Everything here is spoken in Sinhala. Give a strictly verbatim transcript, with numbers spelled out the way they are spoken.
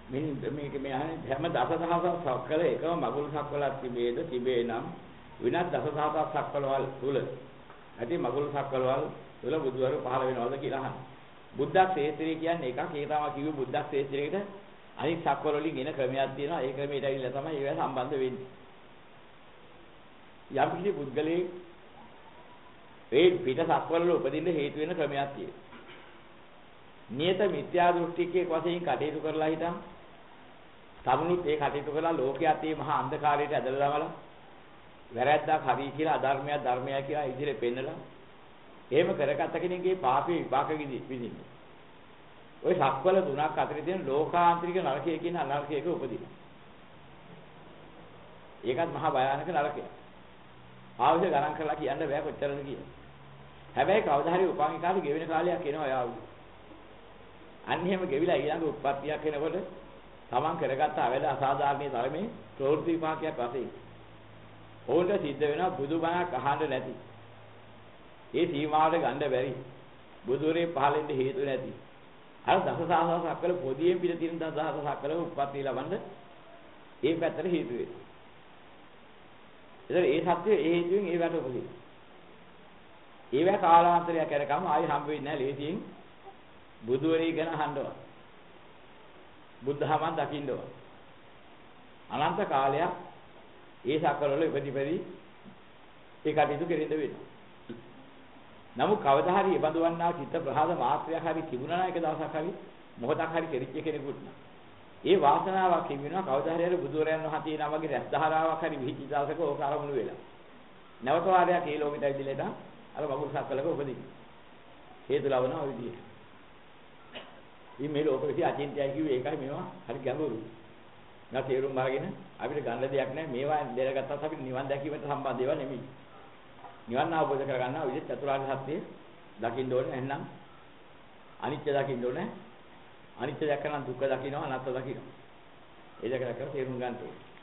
මේ මේක මේ අහන්නේ හැම දසදහසක් සක්වල එකම මගුල් සක්වලක් තිබේද තිබේ නම් විනාඩි දසදහසක් සක්වලවල් තුල ඇති මගුල් සක්වලවල් තුල බුදුවරු පහළ වෙනවද කියලා අහන්නේ. බුද්ධ ක්ෂේත්‍රය කියන්නේ එකක්. ඒක තමයි කිව්වේ බුද්ධ ක්ෂේත්‍රයකට අනිත් සක්වල වලින් එන ක්‍රමයක් තියෙනවා. ඒ ක්‍රමයට ඇවිල්ලා තමයි ඒවා සම්බන්ධ වෙන්නේ. යම් කිසි පුද්ගලයෙක් ඒ පිට සක්වල වල උපදින්න හේතු වෙන ක්‍රමයක් තියෙනවා. නියත මිත්‍යා දෘෂ්ටිකයෙක් වශයෙන් කටයුතු කරලා හිටන් සමුනුත් ඒ කටයුතු කරලා ලෝකයට මේ මහා අන්ධකාරයට ඇදලා දාමලා වැරැද්දක් හරි කියලා අධර්මයක් ධර්මයක් කියලා ඉදිරියට පෙන්නලා එහෙම කරගත්ත කෙනෙක්ගේ පාපේ විපාක විඳින්න. ওই සක්වල තුනක් අතර තියෙන ලෝකාන්තරික නරකය කියන අනර්කයක උපදිනවා. ඒකත් මහා භයානක නරකයක්. ආවශ්‍ය ගණන් කරලා කියන්න බෑ කොච්චරද කියලා. හැබැයි කවදා හරි උපාංගික කාලේ ගෙවෙන කාලයක් එනවා යාළුවෝ. අන්න එහෙම ගෙවිලා ඊළඟ උත්පත්තියක් එනකොට තමන් කරගත්ත අවැඩ අසාධාරණයේ තරමේ ප්‍රවෘත්ති විපාකයක් වශයෙන් ඕන්ට සිද්ධ වෙනවා බුදුබණක් අහන්න නැති. ඒ සීමාවට ගන්න බැරි. බුදුරේ පහලෙන්ද හේතු නැති. අර දසසහසක් කළ පොදියෙන් පිට තියෙන දසසහසක් කළ උත්පත්ති ලබන්න ඒ පැත්තට හේතු වෙනවා. ඒතර ඒ සත්‍ය ඒ හේතුවෙන් ඒ වැට උපදිනවා. ඒවා කාලාන්තරයක් කරකම ආයි හම්බ වෙන්නේ නැහැ ලේසියෙන් බුදුවරේ ගැන අහන්නව. බුද්ධහමන් දකින්නව. අනන්ත කාලයක් ඒ සක්වල ඉපදිපරි ඒ කටයුතු කෙරෙන්න වෙනවා. නමුත් කවදා හරි ඒ බඳු වන්නා චිත්ත ප්‍රහාද මාත්‍රයක් හරි තිබුණා නම් එක දවසක් හරි මොහොතක් හරි කෙරිච්ච කෙනෙකුට ඒ වාසනාවක් හිමිනවා කවදා හරි අර බුදුරයන් වහන්සේ නමගේ රැස් දහරාවක් හරි විහිච්ච දවසක ඕක ආරමුණු වෙලා. නැවත වාරයක් ඒ ලෝකෙට ඇවිදලා ඉතින් අර මගුල් සක්වලක උපදින්න. හේතු ලබනවා ඔය විදිහට. මේ මේ ලෝක විශ්ය අචින්තයයි කිව්වේ ඒකයි මේවා හරි ගැඹුරු. මම තේරුම් අරගෙන අපිට ගන්න දෙයක් නැහැ. මේවා දෙරගත්තත් අපිට නිවන් දැකීමට සම්බන්ධ ඒවා නෙමෙයි. නිවන් අවබෝධ කරගන්නා විදිහ චතුරාර්ය සත්‍ය දකින්න ඕනේ නැත්නම් අනිත්‍ය දකින්න ඕනේ. අනිත්‍ය දැක්කම දුක්ඛ දකින්නවා අනාත්ම දකින්නවා. ඒ දෙක දැක්කම තේරුම් ගන්න ඕනේ.